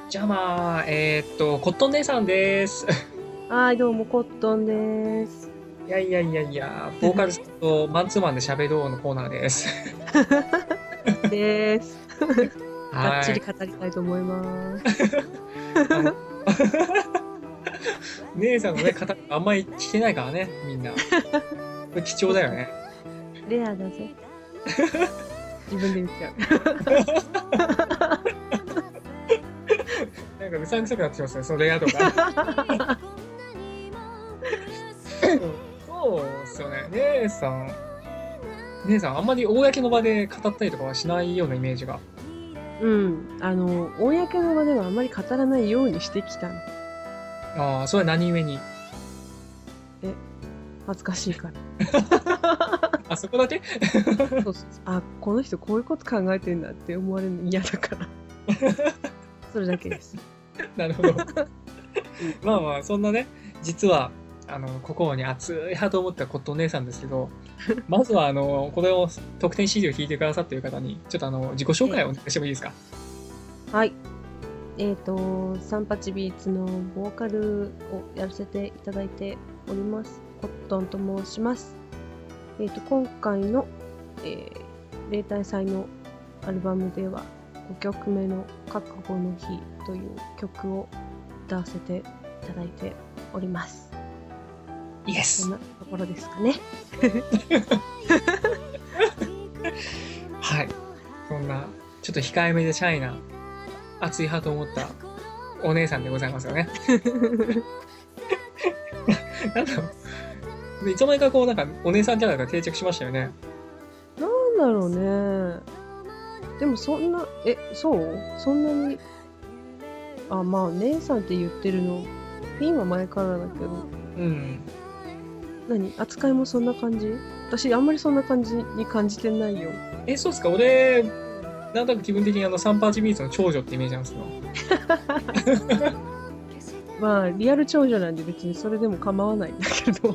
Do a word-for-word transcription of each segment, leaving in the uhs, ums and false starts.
じゃあまあ、えーっと、コットン姉さんです。 はい、どうも、コットンです。 いやいやいやいや、ボーカルさんとマンツーマンで喋ろうのコーナーです。 です。がっちはい。 り語りたいと思います。 あの、姉さんのね、語りあんまり聞けないからね、みんな。これ貴重だよね。 レアだぜ。自分で言っちゃなんかうさんくさくなってきますね、そのレア度が。うんそうっすよね。姉さん、姉さんあんまり公の場で語ったりとかはしないようなイメージが。 う。うん。あの、公の場ではあんまり語らないようにしてきたの。 ああ、それは何故に。 え、恥ずかしいから。 あ、そこだけ。 そうそうそう。あ、この人こういうこと考えてんだって思われるの嫌だから。それだけです。 なるほど。 うん。 まあまあ、そんなね、実は、あの、心に熱い派と思ったコットン姉さんですけど、まずは、あの、これを特典 シーディー を弾いてくださっている方に、ちょっとあの、自己紹介をお願いしてもいいですか？ はい。えっと、サンパチビーツのボーカルをやらせていただいております。コットンと申します。えっと、今回の、えー、例大祭のアルバムではごきょくめの覚悟の日という曲を歌わせていただいております。 イエス。 そんなところですかね。 はい。そんな、ちょっと控えめでシャイな、熱い派と思ったお姉さんでございますよね。なんだろう。でいつの間にかこう、なんか、お姉さんキャラが定着しましたよね。 なんだろうね。でもそんな、え、そうそんなに、あ、まあ、姉さんって言ってるの、ピンは前からだけど、 うん。 何扱いもそんな感じ？私、あんまりそんな感じに感じてないよ。 え、そうっすか？俺、なんとなく気分的にあの、サンパーチビーツの長女ってイメージなんですよ。 まあ、リアル長女なんで別にそれでも構わないんだけど。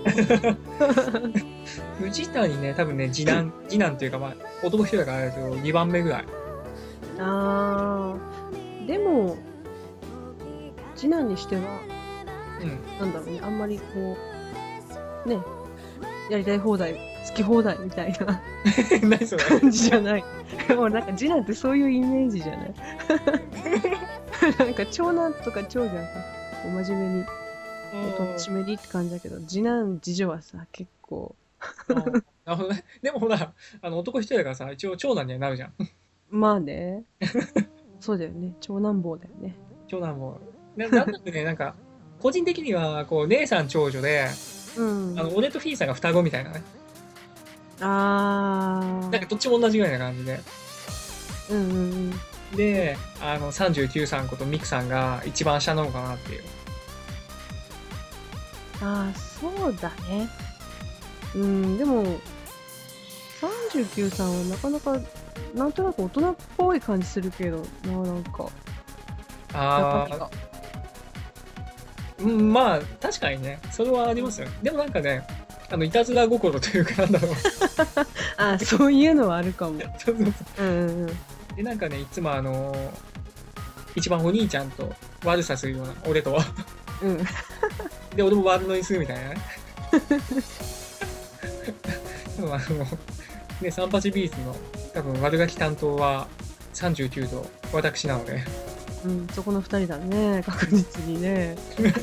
藤谷ね、多分ね、次男、次男っていうかまあ、男一人だからあれですけど、にばんめぐらい。 あー、でも、次男にしては、 うん。 なんだろうね、あんまりこう、ね、やりたい放題、好き放題みたいな何それ。 感じじゃない。もうなんか次男ってそういうイメージじゃない？なんか長男とか長女はさ、こう真面目に、おとなしめにって感じだけど、次男、次女はさ、結構、 あーなるほどね。でもほら、あの、男一人だからさ、一応長男にはなるじゃん。 まあね、そうだよね、長男坊だよね。 長男も。な、なんだかね、なんか、個人的には、こう、姉さん長女で、 うん。 あの、俺とフィーさんが双子みたいなね。なんかあどっちも同じぐらいな感じで。 ー、うんうんうん。 で、あの、さんじゅうきゅうさんことミクさんが一番下なのかなっていう。 ああ、そうだね。うん、でも、さんじゅうきゅうさんはなかなか、なんとなく大人っぽい感じするけどな、なんか、中身が。 あー、うん、まあ、確かにね、それはありますよね。でもなんかね、あの、いたずら心というかなんだろう。 ああ、そういうのはあるかも。 そうそうそうんうんうん。 う。で、なんかね、いつもあのー一番お兄ちゃんと悪さするような、俺と。 うん。 で、俺も悪乗りするみたいなね。でもあの、ね、サンパチビーツの多分悪ガキ担当はさんじゅうきゅうと私なので、 うん、そこの二人だね、確実にね。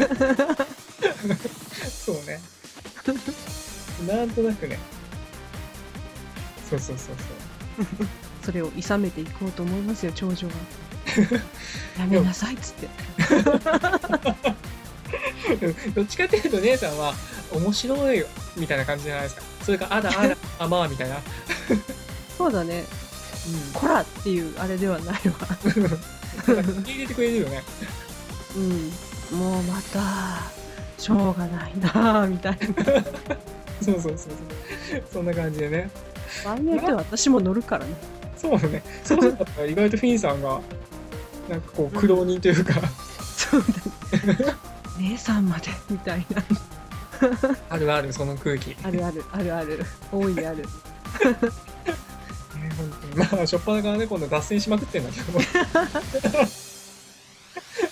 そうね。なんとなくね。そうそうそうそう。 それを諌めていこうと思いますよ、長女は。やでも、 めなさいっつって。 どっちかっていうと姉さんは面白いよみたいな感じじゃないですか。それか、あだあだ、あまあみたいな。 そうだね。こらっていうあれではないわ。 うん。なんか受け入れてくれるよね。 うん。もうまた、しょうがないなぁ、みたいな。 そうそうそうそう。そんな感じでね。 場合によっては私も乗るからね。 そうね。そうだったら意外とフィンさんが、なんかこう、苦労人というか、 そうだね。姉さんまで、みたいな。 あるある、その空気。ね、 あるある、あるある。大いにある。 本当に。まあ、しょっぱなからね、今度脱線しまくってんだけど。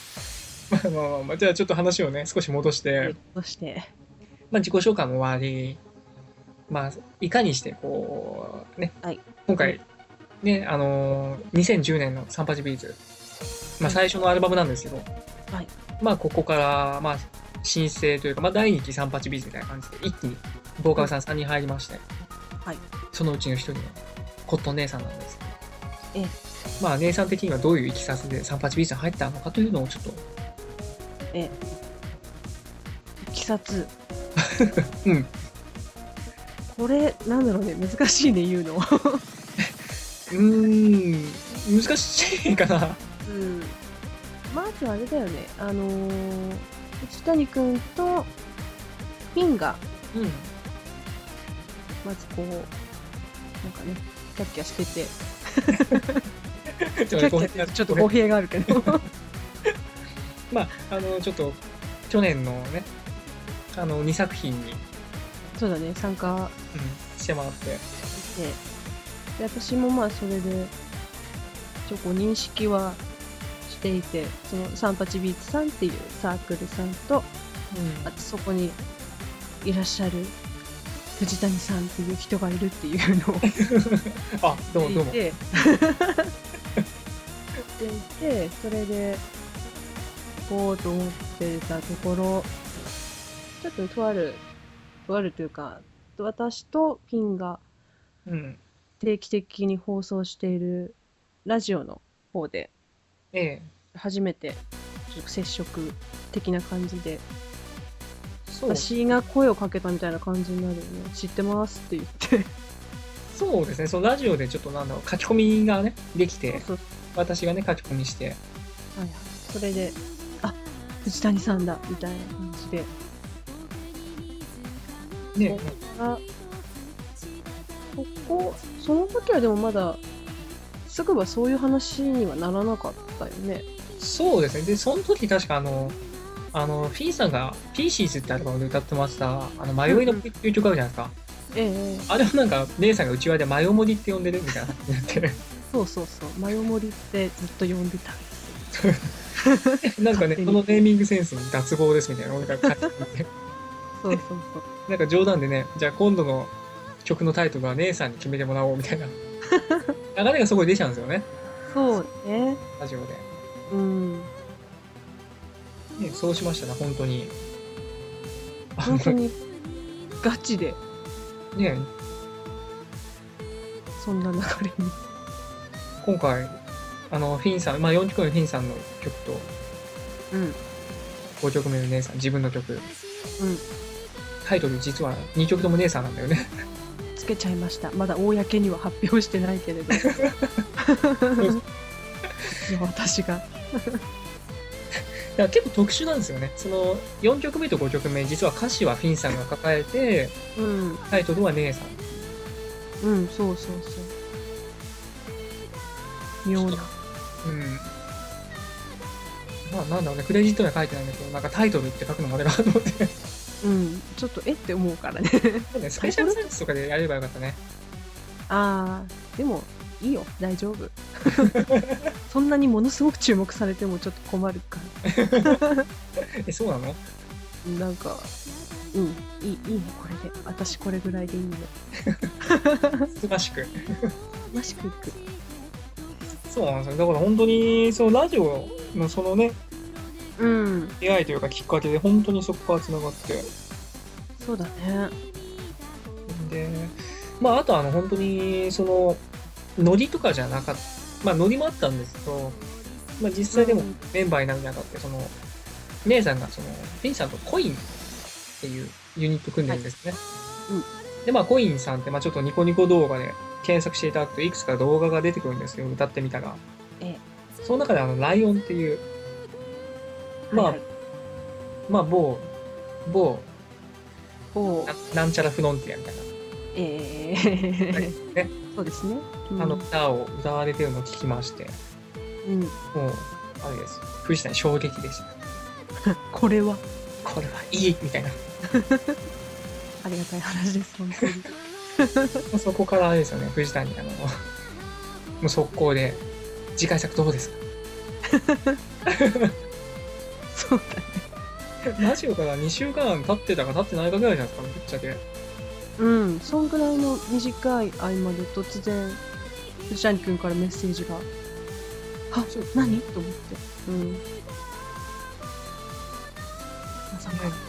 まあまあまあ、じゃあちょっと話をね、少し戻して、 そして、 まあ自己紹介も終わり、まあ、いかにして、こう、ね、 はい。 今回、ね、あのー、にせんじゅうねんのサンパチビーズ、まあはい最初のアルバムなんですけど、 はい。 まあここから、まあ、新生というか、まあ第二期サンパチビーズみたいな感じで、一気にボーカルさんさんにん入りまして、 はい。 そのうちの一人のコットン姉さんなんですけど、 ええ、 まあ姉さん的にはどういういきさつでサンパチビーズに入ったのかというのをちょっと、 ええ。いきさつ。 うん。 これ、なんだろうね、難しいね、言うの。 うーん、難しいかな。 うん。まずあれだよね、あのー、内谷くんとフィンが、 うん。 まずこう、なんかね、キャッキャしてて、 ちょキャッキャってちょっと語弊があるけど。 まあ、あの、ちょっと、去年のね、あの、にさく品に、 そうだね、参加うん、してもらって、 して、で、私もまあそれで、ちょっと認識はしていて、そのサンパチビーツさんっていうサークルさんと、 うんあとそこにいらっしゃる藤谷さんっていう人がいるっていうのをあ、どうもどうも。 聞いて、でいて、それで、こうと思ってたところ、ちょっととある、とあるというか、私とピンがうん。 定期的に放送しているラジオの方で、 ええ、 初めてちょっと接触的な感じで、 そう、 私が声をかけたみたいな感じになるよね。知ってますって言って。 そうですね、そのラジオでちょっとなんだろう、書き込みがね、できて、 そう私がね、書き込みして、 はいはい。それで、あ、藤谷さんだみたいな感じで。 ね、 あ、ここ、その時はでもまだ、すぐはそういう話にはならなかったよね。 そうですね、で、その時確かあの、あの、フィーさんが、ピーシーズってアルバムで歌ってました、あの、迷いのっていう曲あるじゃないですか。 ええええ。 あれはなんか、姉さんが内輪で迷もりって呼んでるみたいな感じになってる。 そうそうそう。マヨモリってずっと呼んでた。 なんかね、 勝手にこのネーミングセンスに脱帽ですみたいなのが書いてあって、 そうそうそう。 なんか冗談でね、じゃあ今度の曲のタイトルは姉さんに決めてもらおうみたいな流れがすごい出ちゃうんですよね、 そうね。 ラジオで。 うん。 ね、そうしましたね、本当に。あの本当にガチでね、 そんな流れに。 今回、あの、フィンさん、まあよんきょくめのフィンさんの曲と、 うん。 ごきょくめの姉さん、自分の曲、 うん。 タイトル実はにきょくとも姉さんなんだよね。 つけちゃいました。まだ公には発表してないけれど。いや私が。 だから結構特殊なんですよね。そのよんきょくめとごきょくめ、実は歌詞はフィンさんが抱えて、 うん。 タイトルは姉さん。 うん、そうそうそう。妙な。 うん。まあなんだろうね、クレジットには書いてないんだけど、なんかタイトルって書くのまでかなと思って。 うん。ちょっとえって思うからね。 そうね、スペシャルサイズとかでやればよかったね。 ああ、でもいいよ、大丈夫。そんなにものすごく注目されてもちょっと困るかえ、そうなの？ ら。なんか、うん、いい、いいね、これで。私これぐらいでいいね。 すばしく。 ましくいく。 そうなんですよ。だから本当に、そのラジオのそのね、 うん、 出会いというかきっかけで本当にそこから繋がって。 そうだね。 で、まああとあの本当に、その、ノリとかじゃなかった。まあノリもあったんですけど、まあ実際でもうんメンバーになるにあたって、その、姉さんがその、フィンさんとコインっていうユニット組んでるんですね。 うんで、まあコインさんって、まあちょっとニコニコ動画で検索していただくといくつか動画が出てくるんですよ、歌ってみたら。 ええ。 その中であの、ライオンっていう、まあ、 はいはい、 まあ某、某、 おななんちゃらフロンティアみたいな。 ええね、 そうですね。うん、 あの歌を歌われてるのを聞きまして、 うん、 もう、あれです。藤谷衝撃でした。 これはこれはいいみたいな。 ありがたい話です、本当に。 そこからあれですよね、藤谷、あの、もう速攻で、次回作どうですか？ そうだね。 ラジオからにしゅうかん経ってたか経ってないかぐらいじゃないですか、ぶっちゃけ。 うん、そんぐらいの短い合間で突然、藤谷君からメッセージが、は、 そう何と思って。うん。まさか。 ね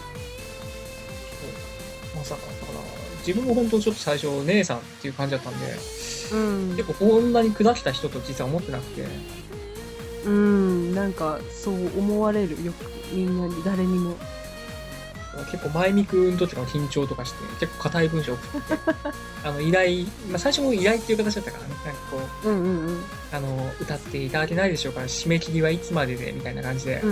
まさか、だから、自分も本当ちょっと最初、姉さんっていう感じだったんで、 うん結構こんなに砕けた人と実は思ってなくて、 うん、なんかそう思われる、よくみんなに、誰にも。 結構前見くんとかの緊張とかして、結構硬い文章を送ってて、あの依頼、まあ、最初も依頼っていう形だったからね、なんかこう、 うんうんうん。 あの、歌っていただけないでしょうから、締め切りはいつまでで、みたいな感じで、 うんうん。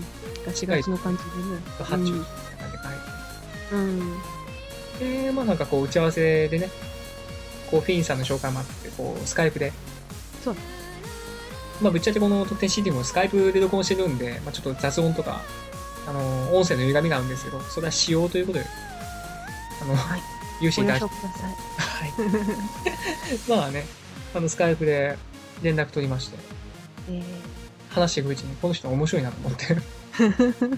ガチガチの感じ発注みでね。 たいな感じでうん。うん。 書いて、で、まあなんかこう、打ち合わせでね、こう、フィンさんの紹介もあって、こう、スカイプで、 そう。 まあぶっちゃけこの特典 シーディー もスカイプで録音してるんで、まあちょっと雑音とか、あの、音声の歪みがあるんですけど、それは仕様ということで、あの、 はい。 有志ご了に対して、 承ください。 はい。まあね、あの、スカイプで連絡取りまして、 え話していくうちに、この人面白いなと思って、すー、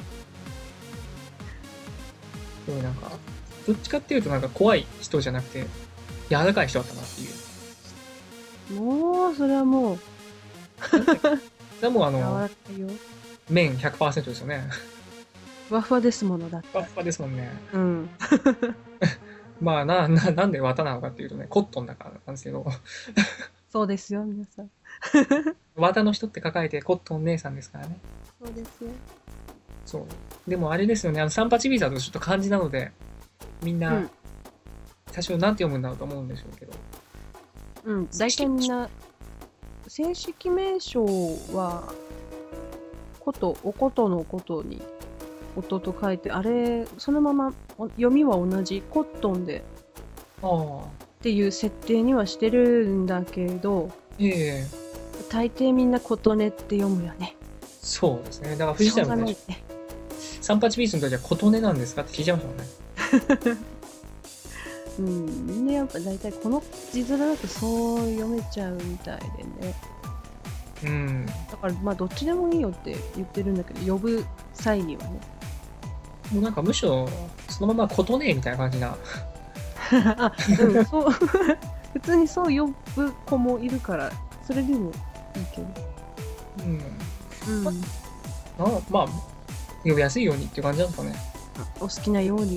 ごいなんか、どっちかっていうとなんか怖い人じゃなくて、柔らかい人だったなっていう。 もう、それはもう、 でもあ柔らの、 かいよ。 麺 ひゃくパーセント ですよね。 ふわふわですものだって。 ふわふわですもんね。 うん。 まあな、な、なんで綿なのかっていうとね、コットンだからなんですけど、 そうですよ、皆さん。 綿の人って抱えてコットン姉さんですからね。 そうですよ。 そう。でもあれですよね、あの、サンパチビーザーとちょっと漢字なので、みんなうん、 最初なんて読むんだろうと思うんでしょうけど。 うん。大体みんな、正式名称は、こと、おことのことに、音と書いて、あれ、そのままお読みは同じ、コットンでああ、 っていう設定にはしてるんだけど、 ええ大抵みんな琴音って読むよね。 そうですね。だから藤しょうが谷もね、 ないね。 サンパチビーズの時は琴音なんですかって聞いちゃいましたもんね。 うん、みんなやっぱ大体この字面だとそう読めちゃうみたいでね。 うん。 だからまあどっちでもいいよって言ってるんだけど、呼ぶ際にはね。 もうなんかむしろ、そのまま琴音みたいな感じな。 あ、うん、そう。普通にそう呼ぶ子もいるから、それでもいいけど。 うん。 うん。 なまあ、呼びやすいようにっていう感じなんですかね。 お好きなように。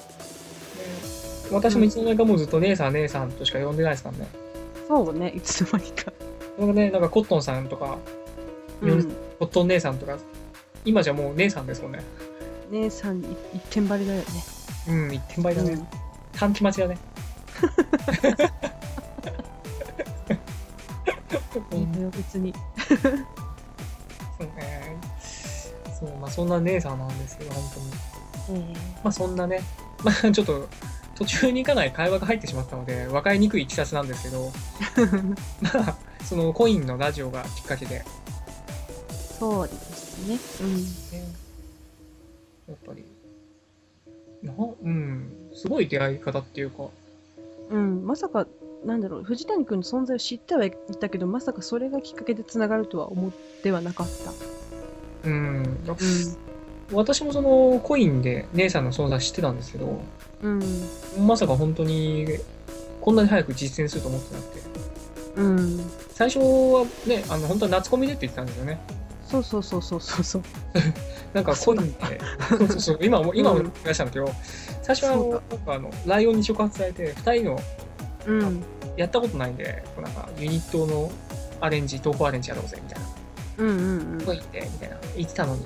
私もいつの間にかもうずっと姉さん姉さんとしか呼んでないですからね。 そうね、いつの間にか。 なんかね、なんかコットンさんとか、 うん。 コットン姉さんとか、今じゃもう姉さんですもんね。 姉さんい一点張りだよね。 うん、一点倍だね。 うん短期待ちだね。 いいのよ、別に。 そうね。そう、まあそんな姉さんなんですけど、本当に。 えまあそんなね、まあちょっと途中に行かない会話が入ってしまったので、分かりにくいいきさつなんですけど、 ー、 まあ、そのコインのラジオがきっかけで、 そうですね。うん。 ね、やっぱり、な、うん、すごい出会い方っていうか、 うん、まさか、なんだろう、藤谷君の存在を知ってはいたけど、まさかそれがきっかけでつながるとは思ってはなかった。 うん、 うん。 私もそのコインで姉さんの存在知ってたんですけど、 うん。 まさか本当にこんなに早く実践すると思ってなくて、 うん。 最初はね、あの本当は夏コミでって言ってたんですよね。 そうそうそうそうそうそう。 なんかコインで、そうそうそう、今も、今も思い出したんだけど、最初はあのそうなんかあのライオンに触発されて、ふたりのうん。 やったことないんで、こうなんかユニットのアレンジ、東宝アレンジやろうぜみたいな、 うんうんコインでみたいな言ってたのに、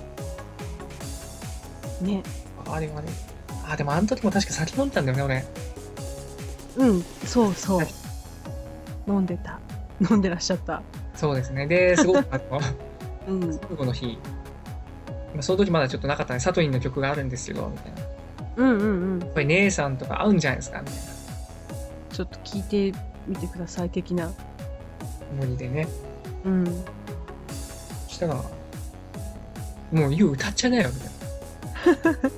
うん。ね。 あれはね、あ、でもあの時も確か酒飲んでたんだよね、 うん。そうそう。飲んでた。飲んでらっしゃった。 俺。そうですね。で、すごくあの、 うん。 最後の日、まあその時まだちょっとなかったね、サトリンの曲があるんですけど、みたいな。 うんうんうん。 これ姉さんとか合うんじゃないですかみたいなちょっと聞いてみてください、的な。 ノリでね。 うん。 そしたら、もう、ゆう歌っちゃねえよ、みたいな。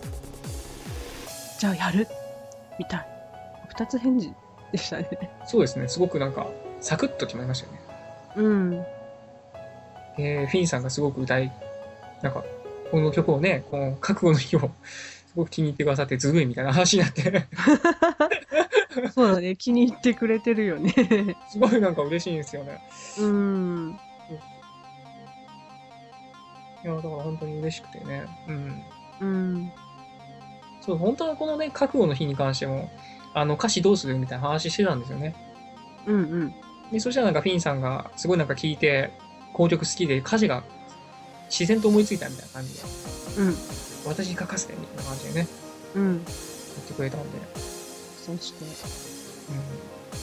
じゃあやるみたい。二つ返事でしたね。 そうですね。すごくなんか、サクッと決まりましたよね。 うん。 で、フィンさんがすごく歌いなんか、この曲をね、この覚悟の日をすごく気に入ってくださってずるいみたいな話になって、 そうだね、気に入ってくれてるよね。 すごいなんか嬉しいんですよね。 うん。 いや、だから本当に嬉しくてね。うん。 うん。 そう、本当はこのね、覚悟の日に関しても、あの、歌詞どうするみたいな話してたんですよね。 うんうん。 で、そしたらなんかフィンさんがすごいなんか聞いて、この曲好きで歌詞が自然と思いついたみたいな感じで、 うん。 私に書かせてみたいな感じでね、 うん。 言ってくれたんで、 そして、 うん。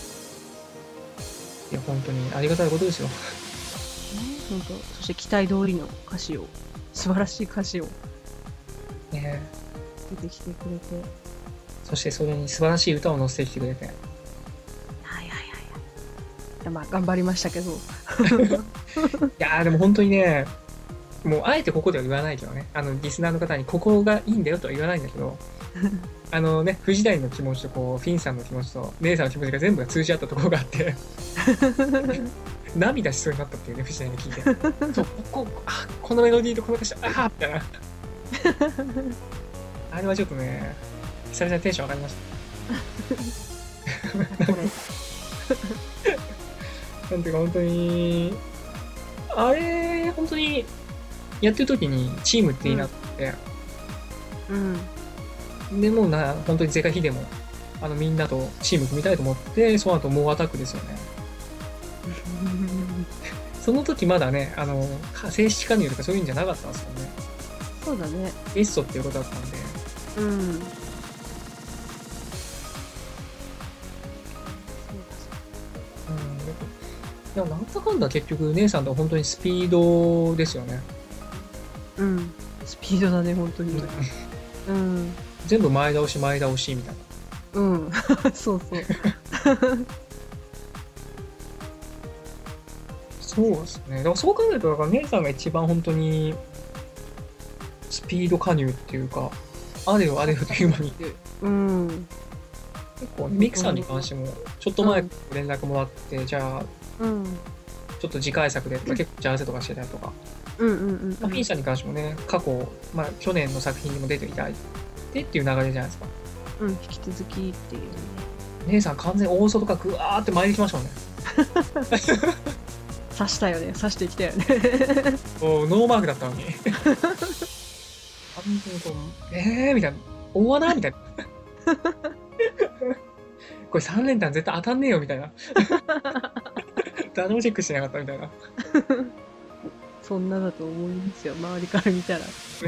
いや、本当にありがたいことですよ。 ね、本当。そして期待通りの歌詞を、素晴らしい歌詞をね、 出てきてくれて。 そしてそれに素晴らしい歌を載せてきてくれて。 はいはいはいはい。いや、まあ、頑張りましたけど。 いやーでも本当にね、もうあえてここでは言わないけどね、あの、リスナーの方にここがいいんだよとは言わないんだけど、あのね、藤谷の気持ちとこう、フィンさんの気持ちと、姉さんの気持ちが全部が通じ合ったところがあって、涙しそうになったっていうね、藤谷に聞いて。そう、ここ、あ、このメロディーとこの歌詞、あーみたいな。あれはちょっとね、久々にテンション上がりました。 これ。 なんていうか本当に、あれ、本当に、やってる時にチームっていいなって、 うん。 でもうな、本当にゼカヒデも、あのみんなとチーム組みたいと思って、その後猛アタックですよね。その時まだね、あの、正式加入とかそういうんじゃなかったんですよね。 そうだね。 ゲストっていうことだったんで。 うん。 うん。でもなんだかんだ結局、姉さんと本当にスピードですよね。 うん。スピードだね、本当に。うん。 全部前倒し前倒しみたいな。 うん。そうそう。 そうですね。だからそう考えると、だから姉さんが一番本当に、スピード加入っていうか、あれよあれよという間に。 うん。 結構、ミクさんに関しても、ちょっと前連絡もらって、じゃあ、 うん。 ちょっと次回作でとか、結構打ち合わせとかしてたりとか。 うんうんうん。 まあ、フィンさんに関してもね、過去、まあ、去年の作品にも出ていただいてっていう流れじゃないですか。 うん、引き続きっていうね。 姉さん完全に大外かぐわーって巻いてきましたもんね。 刺したよね。刺してきたよね。 おノーマークだったのに。完全にこう、えーみたいな。大穴みたいな。これさん連単絶対当たんねえよみたいな。誰もチェックしてなかったみたいな。 そんなだと思いますよ、周りから見たら。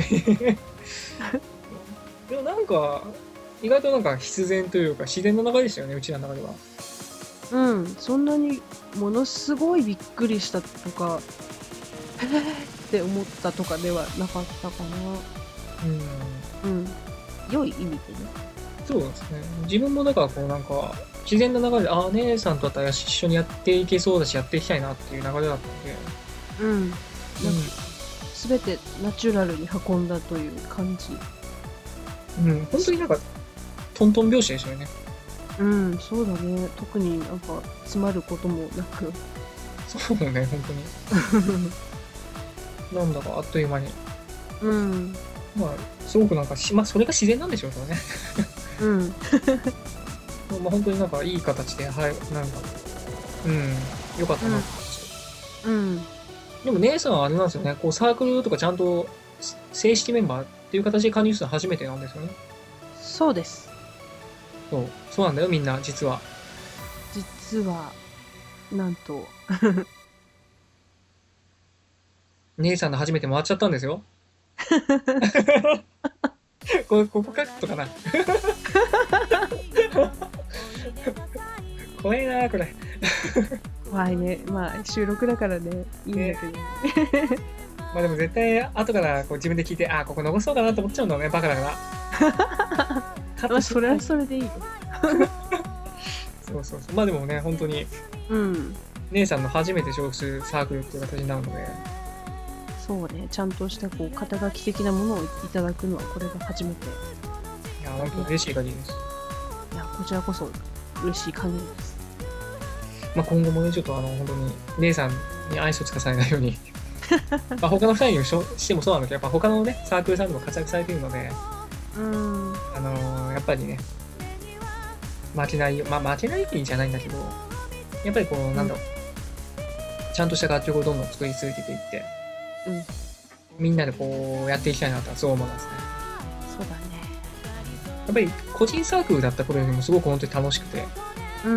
でもなんか、意外となんか必然というか自然の流れでしたよね、うちらの中では。 うん、そんなにものすごいびっくりしたとか、へーって思ったとかではなかったかな。 うん。 うん。良い意味でね。 そうですね。自分もだからこうなんか、自然な流れで、ああ、姉さんとだったら一緒にやっていけそうだし、やっていきたいなっていう流れだったんで。 うん。 うん。 すべてナチュラルに運んだという感じ。 うん、本当になんか、トントン拍子でしたよね。 うん、そうだね。特になんか詰まることもなく。 そうね、本当に。なんだかあっという間に。 うん。 まあ、すごくなんかし、まあ、それが自然なんでしょうけどね。 うん。 まあ、本当になんかいい形で、はい、なんか、うん、よかったなって思いまうん。 した。でも姉さんはあれなんですよね、こうサークルとかちゃんと正式メンバーっていう形で加入するの初めてなんですよね。 そうです。 そう、そうなんだよ、みんな、実は。 実は、なんと。 姉さんの初めて回っちゃったんですよ。こここカットかな。怖いなこれ。 怖いね。まあ、収録だからね、いいんだけど。ね、 まあでも絶対、後からこう自分で聞いて、あ、ここ残そうかなと思っちゃうんだよね、バカだから。 まあ、それはそれでいいよ。 そうそうそう。まあでもね、本当に、 うん。 姉さんの初めて所属するサークルっていう形になるので。 そうね、ちゃんとしたこう肩書き的なものをいただくのはこれが初めて。 いや、本当嬉しい限りです。 いや、こちらこそ嬉しい限りです。 まあ今後もね、ちょっとあの、本当に、姉さんに愛想つかされないように。 まあ他のふたりにししてもそうなんだけど、やっぱ他のね、サークルさんでも活躍されているので、 うん。 あのー、やっぱりね、負けないよ、まあ負けない国じゃないんだけど、やっぱりこう、なんだろう、ちゃんとした楽曲をどんどん作り続けていって、 うん。 みんなでこう、やっていきたいなとはそう思いますね。 そうだね。 やっぱり個人サークルだった頃よりもすごく本当に楽しくて、 うん。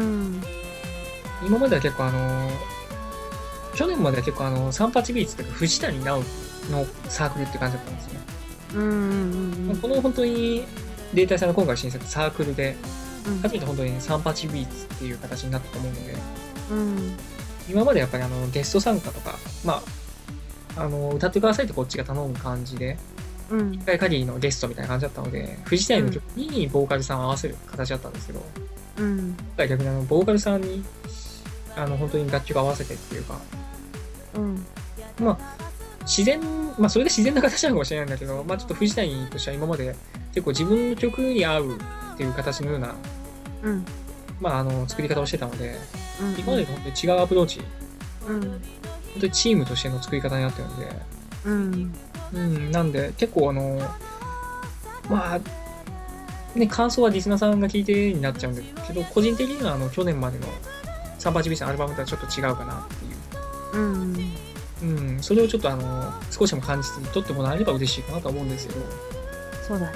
今までは結構あのー、去年までは結構あの、三八ビーツというか藤谷直樹のサークルって感じだったんですよね。 うんうんうんこの本当に、データさんの今回新作サークルで、 うん。 初めて本当に三八ビーツっていう形になったと思うので、 うん。 今までやっぱりあの、ゲスト参加とか、まあ、あの、歌ってくださいってこっちが頼む感じで、 うん。 一回限りのゲストみたいな感じだったので、藤谷の曲にボーカルさんを合わせる形だったんですけど、 うん。 今回逆にあの、ボーカルさんに、あの、本当に楽曲合わせてっていうか、 うん。 まあ、自然、まあ、それが自然な形なのかもしれないんだけど、まあ、ちょっと藤谷としては今まで結構自分の曲に合うっていう形のような、 うん。 まあ、あの、作り方をしてたので、 うん。 今までと本当に違うアプローチ、 うん。 本当にチームとしての作り方になってるので、 うん。 うん、なんで、結構あの、まあ、ね、感想はリスナーさんが聞いてになっちゃうんだけど、個人的にはあの、去年までのサンパチビーさんアルバムとはちょっと違うかなっていう。 うん。 うん、それをちょっとあの、少しでも感じて撮ってもらえれば嬉しいかなと思うんですけど。 そうだね。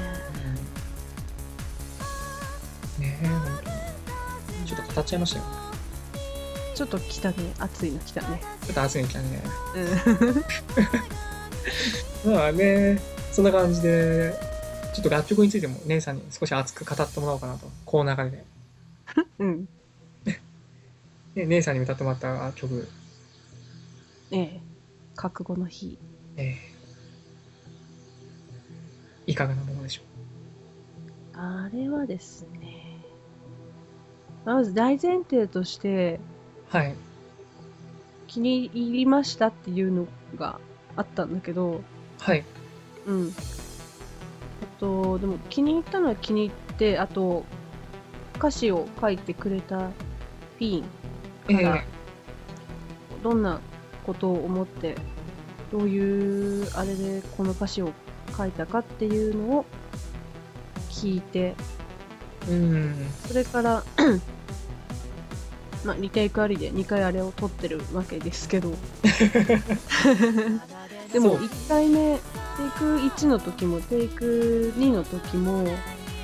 うん、ねえ、本当に。ちょっと語っちゃいましたよ。 ちょっと来たね。熱いの来たね。 ちょっと熱いの来たね。 うん。 まあね、そんな感じで、ちょっと楽曲についても姉さんに少し熱く語ってもらおうかなと、この流れで。 うん。 で、姉さんに歌ってもらった曲、 ええ。覚悟の日。 えー、いかがなものでしょあれはですね。まず大前提として、 う。はい。 気に入りましたっていうのがあったんだけど、 はい。 うん。あと、でも気に入ったのは気に入って、あと、歌詞を書いてくれたフィーンから、 えどんなことを思って、どういうあれでこの歌詞を書いたかっていうのを聞いて、 ー、うん。 それから、まあ、リテイクありでにかいあれを撮ってるわけですけど、でもそういっかいめ、テイクいちの時もテイクにの時も、こ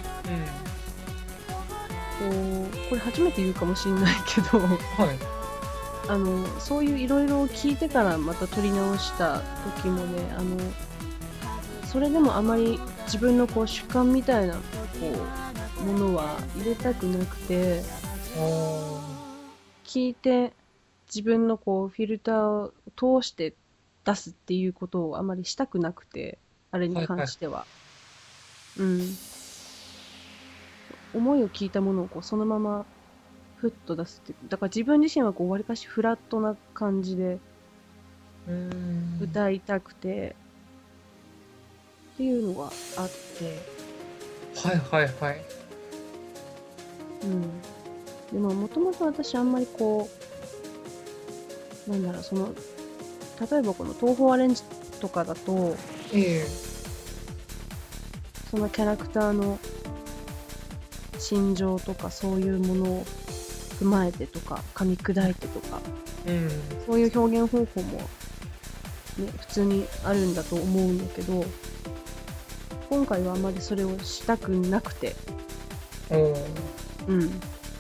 う、これ初めて言うかもしんないけど、 うん。はい。 あの、そういういろいろ聞いてからまた撮り直した時もね、あの、それでもあまり自分のこう主観みたいな、こう、ものは入れたくなくて、 あ聞いて自分のこうフィルターを通して出すっていうことをあまりしたくなくて、あれー、 にはいはい。 関しては。うん。思いを聞いたものをこうそのままふっと出すっていう。だから自分自身はこうわりかしフラットな感じでうーん。 歌いたくてっていうのがあって、 はいはいはい。 うん。でももともと私あんまりこう、なんだろう、その、例えばこの東宝アレンジとかだと、 ええそのキャラクターの心情とかそういうものを踏まえてとか噛み砕いてとかー、うん。 そういう表現方法も、ね、普通にあるんだと思うんだけど、今回はあまりそれをしたくなくて、 おー、 うん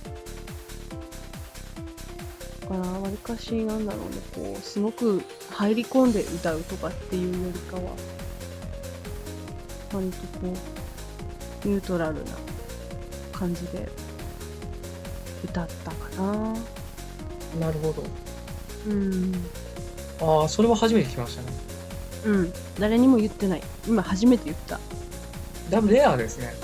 だからわりかしなんだろうね、こうすごく入り込んで歌うとかっていうよりかは割とこうニュートラルな感じで歌ったかな。 なるほど。 うんああ、それは初めて聞きましたね。 うん誰にも言ってない。今初めて言った。 だいぶレアですね。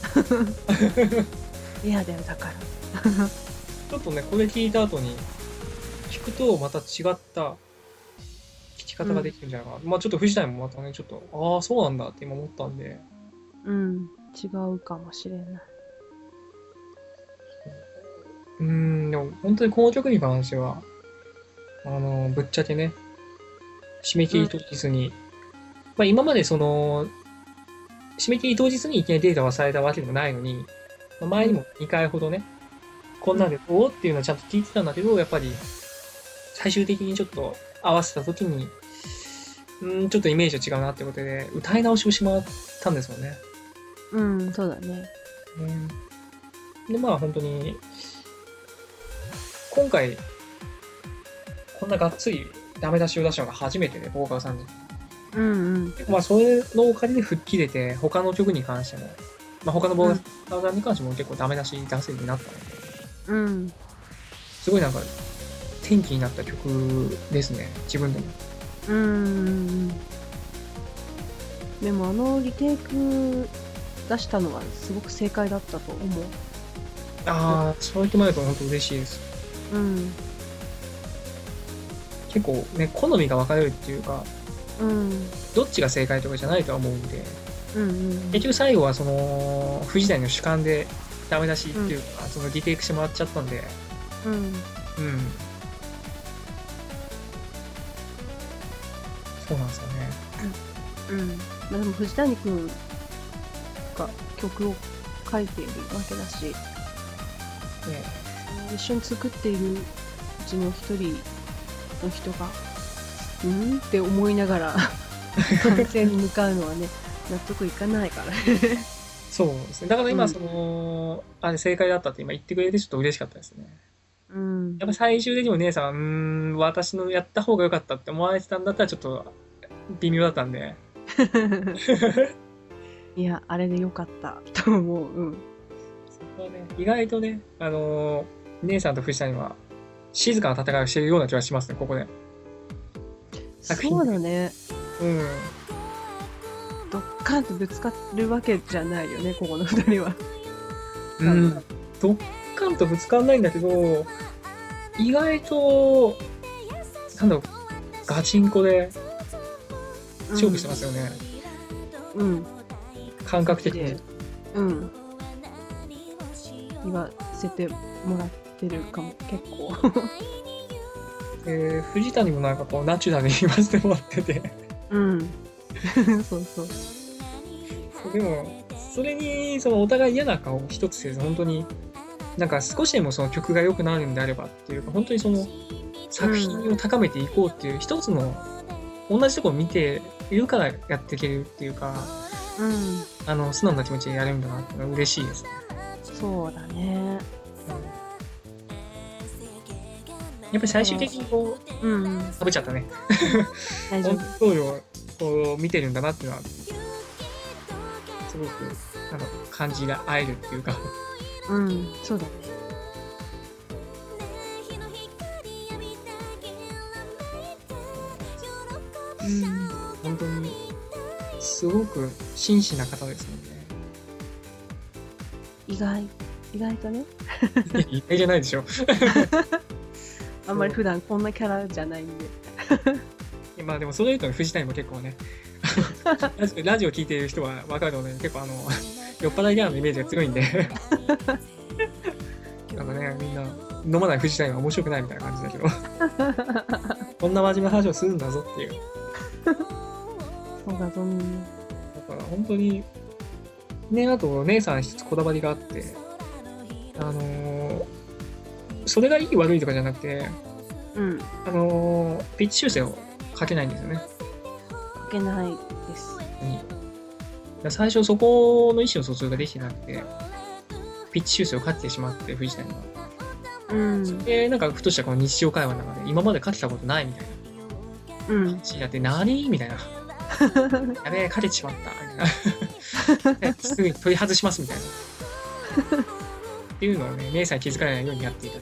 レアだよだから。 ちょっとね、これ聞いた後に、聞くとまた違った聞き方ができるんじゃないかな。まあちょっと藤谷もまたね、ちょっと、ああ、そうなんだって今思ったんで。 うん違うかもしれない。 うーん、でも本当にこの曲に関しては、あの、ぶっちゃけね、 締め切り当日に、まあ今までその、締め切り当日にいきなりデータをされたわけでもないのに、まあ前にもにかいほどね、こんなんでどうっていうのはちゃんと聞いてたんだけど、やっぱり、最終的にちょっと合わせた時に、うーん、ちょっとイメージが違うなってことで、歌い直しをしまったんですよね。 うん、そうだね。 うん、で、まあ本当に、今回、こんながっつりダメ出しを出したのが初めてで、ボーカルさんに。 うんうん。 まあそれのおかげで吹っ切れて、他の曲に関しても、まあ他のボーカルさんに関しても結構ダメ出し出せるようになったので、 うん。 すごいなんか、転機になった曲ですね、自分でも。 うん。でもあのリテイク出したのはすごく正解だったと思う。 ああ、そう言ってもらえると本当嬉しいです。 うん。 結構ね、好みが分かれるっていうか、 うん。 どっちが正解とかじゃないとは思うんで、 うんうん。 結局最後はその、藤谷の主観でダメ出しっていうか、そのリテイクしてもらっちゃったんで、 うん。 うん。そうなんですよね。 うん。まあでも藤谷くんが曲を書いているわけだし、 ね一緒に作っているうちの一人の人が、んって思いながら完成に向かうのはね、納得いかないからね。 そうですね。だから今、 うんその、あれ正解だったって今言ってくれてちょっと嬉しかったですね。 うん。 やっぱ最終的にも姉さんは、うーん、私のやった方が良かったって思われてたんだったらちょっと微妙だったんで。 いや、あれでよかったと思う。うん。 そこはね、意外とね、あのー、姉さんと藤谷は静かな戦いをしているような気がしますね、ここで。作品そうだね。 うん。 ドッカンとぶつかるわけじゃないよね、ここの二人は。 うん。どっかんとぶつかんないんだけど、意外と、なんだろう、ガチンコで勝負してますよね。 うん。 感覚的に。 うん。言わせてもらってるかも、結構。 えー、藤谷もなんかこうナチュラルに言わせてもらってて。 うん。そうそう。 でも、それに、そのお互い嫌な顔を一つせず、本当に、なんか少しでもその曲が良くなるんであればっていうか、本当にその作品を高めていこうっていう一つの、同じところを見ているからやっていけるっていうか、 うん。 あの、素直な気持ちでやれるんだなっていうのは嬉しいですね。 そうだね。 やっぱり最終的にこう、 うんうん。 食べちゃったね。 大丈夫。 本当をこう見てるんだなっていうのは、すごく、あの、感じが合えるっていうか。 うん、そうだね。うん。 本当に、すごく真摯な方ですもんね。 意外、意外とね。 意外じゃないでしょ。 あんまり普段こんなキャラじゃないんで。 まあでもそれ言うと藤谷も結構ね、ラジオラジオ聞いている人は分かるので、結構あの、酔っ払いギャラのイメージが強いんで、なんかね、みんな飲まない藤谷は面白くないみたいな感じだけど、こんな真面目な話をするんだぞっていう。 そうだぞ、みんな。 だから本当に、ね、あと姉さん一つこだわりがあって、あのー、それがいい悪いとかじゃなくて、 うん。 あのー、ピッチ修正をかけないんですよね。 かけないです。 うん、最初そこの意思の疎通ができてなくて、ピッチ修正をかけてしまって、藤谷が。 うん。 で、なんかふとしたこの日常会話の中で、今までかけたことないみたいな。 うん。 感じになって、なにみたいな。やべえ、かけてしまった。みたいな。すぐに取り外しますみたいな。っていうのをね、姉さんに気づかないようにやっていた。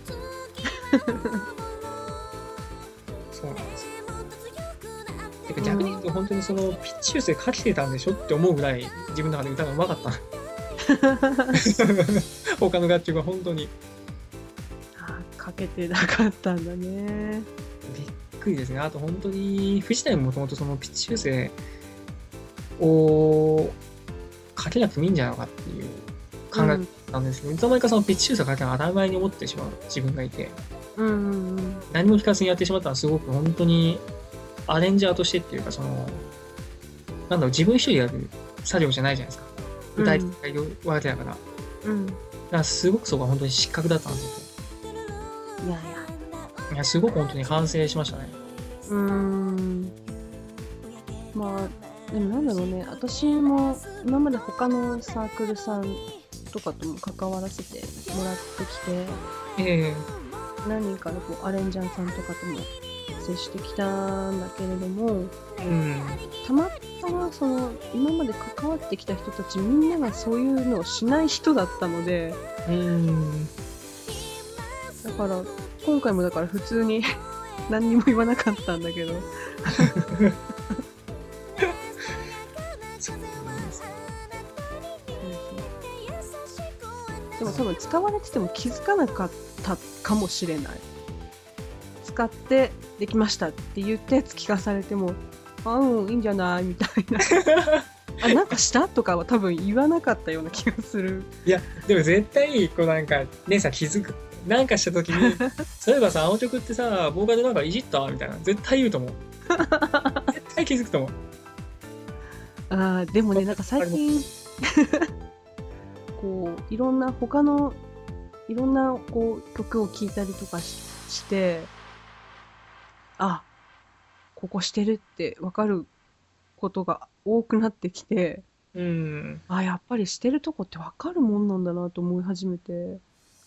そうなんですよ。てか逆に言うと本当にそのピッチ修正かけてたんでしょって思うぐらい自分の中で歌がうまかった。他の楽曲は本当に。 あ、かけてなかったんだね。 びっくりですね。あと本当に藤谷ももともとそのピッチ修正をかけなくてもいいんじゃないのかっていう考えなんですけど、いつの間にかそのピッチ修正をかけたの当たり前に思ってしまう自分がいて、 うんうんうん、 何も聞かずにやってしまったのはすごく本当にアレンジャーとしてっていうか、その、なんだろう、自分一人でやる作業じゃないじゃないですか。歌い手がいるわけだから。 うん。 だからすごくそこは本当に失格だったんですよ。 いやいや。 いや、すごく本当に反省しましたね。 うーん。まあ、でもなんだろうね。私も今まで他のサークルさんとかとも関わらせてもらってきて、 ええ何人かのこうアレンジャーさんとかとも接してきたんだけれども、 うん。 たまたまその今まで関わってきた人たちみんながそういうのをしない人だったので、 うん。 だから今回もだから普通に何にも言わなかったんだけど、 そうなんですね。 でも多分使われてても気づかなかったかもしれない。使ってできましたって言って聞かされても、あ、うん、いいんじゃないみたいな。あ、なんかしたとかは多分言わなかったような気がする。 いや、でも絶対、こうなんか、姉さん気づく。なんかした時に、そういえばさ、青曲ってさ、ボーカルでなんかいじったみたいな。絶対言うと思う。絶対気づくと思う。 あーでもね、なんか最近、こう、いろんな他の、いろんなこう曲を聴いたりとか し, して、あ、ここしてるってわかることが多くなってきて、 うん。 あ、やっぱりしてるとこってわかるもんなんだなと思い始めて。 うん。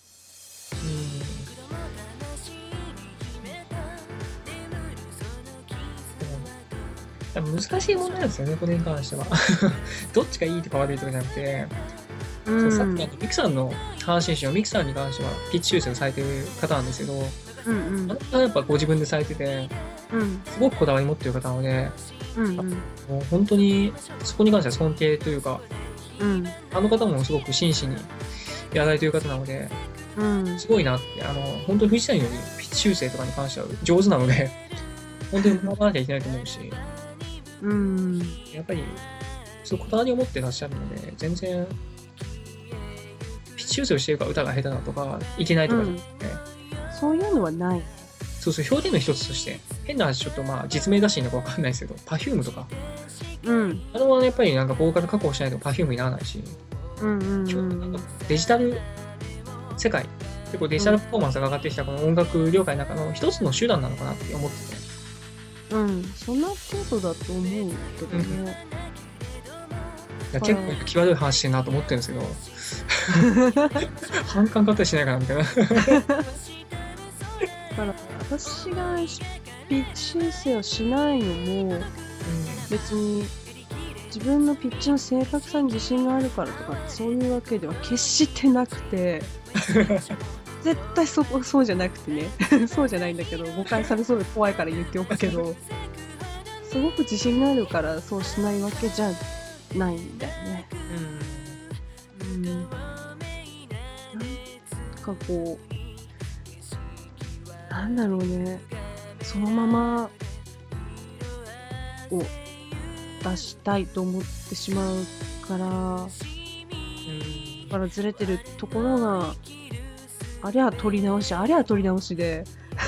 難しい問題なんですよね、これに関しては。どっちがいいとか悪いとかじゃなくて、 うそうさっきん。 のミクさんの話にしよう、ミクさんに関してはピッチ修正をされてる方なんですけど、 うんあの方はやっぱご自分でされてて、 うん。うん。 すごくこだわり持ってる方なので、 うんうん。 もう本当にそこに関しては尊敬というか、 うん。 あの方もすごく真摯にやられてる方なので、 うん。 すごいなって、あの、本当に藤谷よりピッチ修正とかに関しては上手なので、本当に学ばなきゃいけないと思うし、 うん。 やっぱり、そうこだわりを持ってらっしゃるので、全然、ピッチ修正をしてるから歌が下手だとか、いけないとかじゃなくて、 そういうのはない。 そうそう、表現の一つとして、変な話、ちょっとまあ、実名出していいのかわかんないですけど、Perfume とか、 うん。 あのはやっぱりなんかボーカル確保しないと Perfume にならないし、 うんうん基本的にうん。 デジタル世界、結構デジタルパフォーマンスが上がってきたこの音楽業界の中の一つの手段なのかなって思ってて、 うん。そんな程度だと思うけどね。 いや結構際どい話してるなと思ってるんですけど、反感買ったりしないかなみたいな。 だから私がピッチ修正をしないのも別に自分のピッチの正確さに自信があるからとかそういうわけでは決してなくて、絶対そこそうじゃなくてねそうじゃないんだけど、誤解されそうで怖いから言っておくけど、すごく自信があるからそうしないわけじゃないんだよね。 うんうん、なんかこう、なんだろうね、そのままを出したいと思ってしまうから、 うんだからずれてるところが、ありゃ取り直し、ありゃ取り直しで、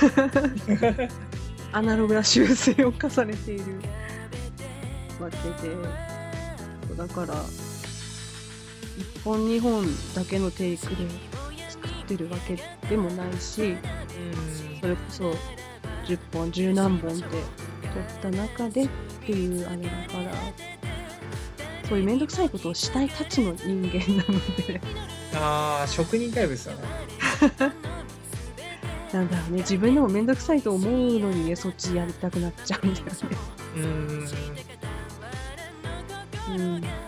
アナログな修正を重ねているわけで、だから、いっぽんにほんだけのテイクで作ってるわけでもないし、それこそじゅっぽん、十何本って撮った中でっていうあれだから、そういうめんどくさいことをしたいたちの人間なのでああ、職人タイプですよね。 なんだろうね、自分でもめんどくさいと思うのにね、そっちやりたくなっちゃうんだよね。 うーん。 うん。 でも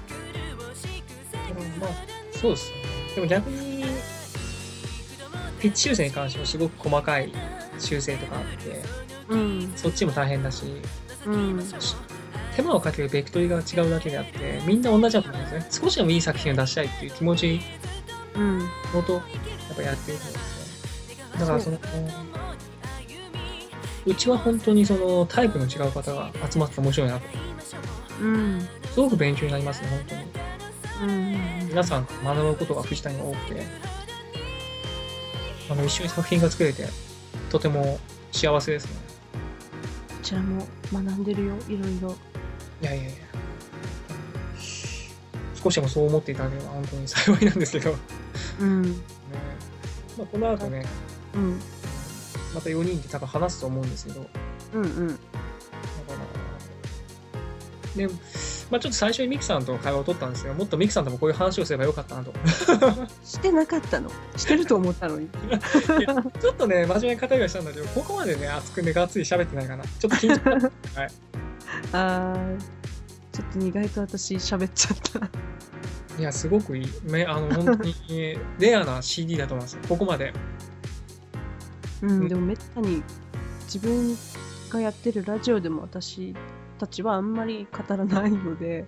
まあ、そうですね。でも逆に、ピッチ修正に関してもすごく細かい修正とかあって、 うん。 そっちも大変だし、 うん。 手間をかけるベクトリが違うだけであって、みんな同じだと思うんですね。少しでもいい作品を出したいっていう気持ちうん。 のと、やっぱやってると思うんですね。だからその、うちは本当にそのタイプの違う方が集まって面白いなと。 うん。 すごく勉強になりますね、本当に。 うん。 皆さん学ぶことが藤谷が多くて、あの、一緒に作品が作れて、とても幸せですね。 ちらも学んでるよ、いろいろ。 いやいやいや。少しでもそう思っていただければ本当に幸いなんですけど。 うん。 ね、まあ、この後ね、 うん。 またよにんで多分話すと思うんですけど。 うんうん。 だから、で、まあちょっと最初にミキさんと会話を取ったんですけど、もっとミキさんともこういう話をすればよかったなと。 してなかったの。してると思ったのに。 いやちょっとね、真面目に語りはしたんだけど、ここまでね、熱くね、がっつり喋ってないかな。ちょっと緊張。はい。 あー、ちょっと意外と私喋っちゃった。 いや、すごくいい。めあの、本当にレアな シーディー だと思います。ここまで。 うん、 うんでもめったに自分がやってるラジオでも私たちはあんまり語らないので、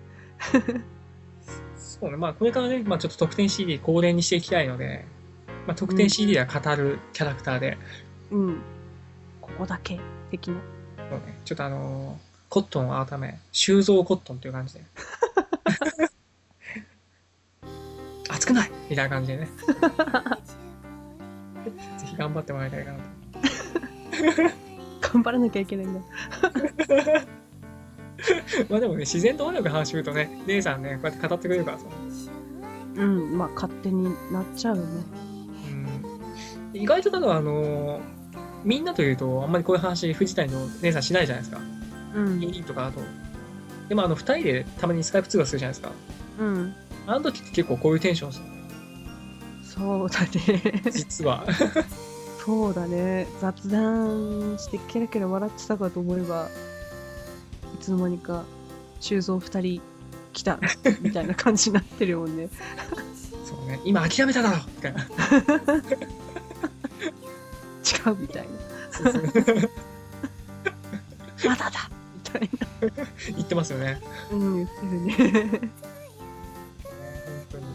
そうね、まあこれからね、まあちょっと特典 シーディー 恒例にしていきたいので、まあ特典 シーディー は語るキャラクターで、 うん、ここだけ的な。 そうね、ちょっとあのーコットンを改め、修造コットンという感じで。熱くないみたいな感じでね。ぜひ頑張ってもらいたいかなと。 頑張らなきゃいけないんだ。 まあでもね、自然と音楽の話するとね、姉さんね、こうやって語ってくれるからさ。 うん、まあ勝手になっちゃうよね。 うん、意外とただあのーみんなというと、あんまりこういう話、藤谷の姉さんしないじゃないですか。 うんよにんとかあと。でもあの、ふたりでたまにスカイプ通話するじゃないですか。 うんあの時って結構こういうテンションですよ。 そうだね。 実は。 そうだね。雑談してケラケラ笑ってたかと思えば、いつの間にか修造二人来たみたいな感じになってるもんね。 そうね、今諦めただろみたいな。 違うみたいそうそうな。まだだみたいな。 言ってますよね。 うん、言ってるね。 本当に。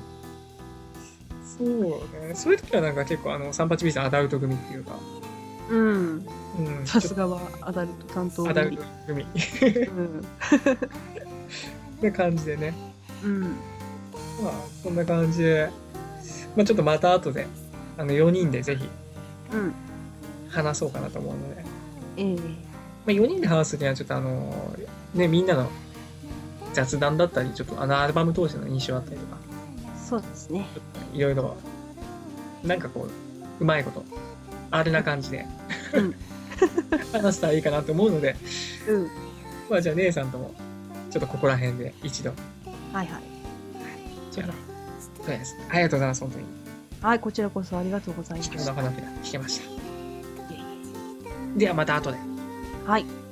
そうね。そういう時はなんか結構あの、三八 B さんアダルト組っていうか。 うん。 うん。 さすがはアダルト担当アダルト組。 うん。 な感じでね。 うん。 まあ、こんな感じで。まあちょっとまた後で、あの、よにんでぜひうん。 話そうかなと思うので。 ええまあ、よにんで話すにはちょっとあの、ね、みんなの雑談だったり、ちょっとあのアルバム当時の印象だったりとか、 そうですね。 ちょっといろいろ、なんかこう、うまいこと、あれな感じで、 うん。 話せたらいいかなと思うので、 うん。 まあじゃあ姉さんとも、ちょっとここら辺で一度。 はいはい。 じゃあ、そうです。ありがとうございます、本当に。 はい、こちらこそありがとうございま貴した。 重な話が聞けました。ではまた後で。 はい。